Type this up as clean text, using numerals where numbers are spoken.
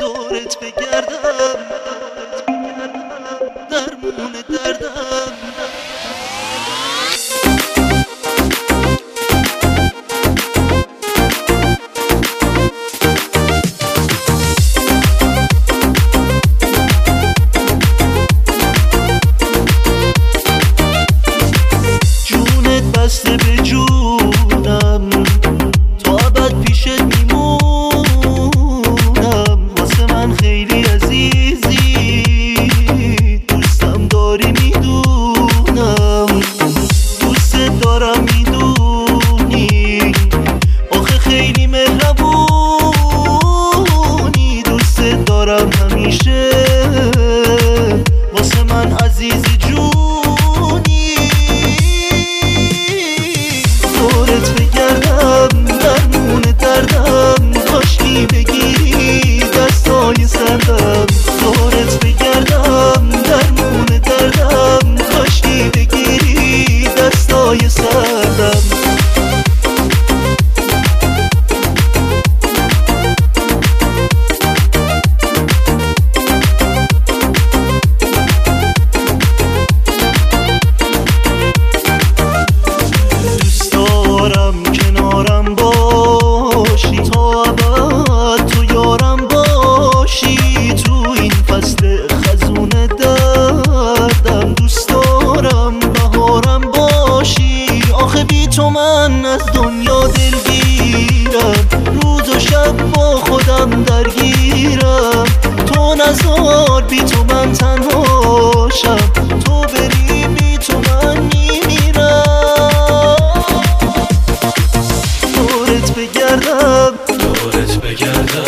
دورت بگردم درمون دردم. جونت بسته به جونم تا ابد پیشت میمونم. واسه من خیلی عزیزی دوستم داری میدونم. دوستت دارم میدونی آخه خیلی مهربونی. دوستت دارم همیشه واسه من عزیزی جونی. دورت بگردم درمون دردم کاشکی بگیری دستای سردم. دورت بگردم درمون دردم کاشکی بگیری دستای سردم. کنارم باشی تا ابد تو یارم باشی. تو این فصل خزون دردم دوست دارم بهارم باشی. آخه بی تو من از دنیا دلگیرم. روز و شب با خودم درگیرم. تو نزار بی تو من تنهاشم. تو بری بی تو من میمیرم. دورت بگردم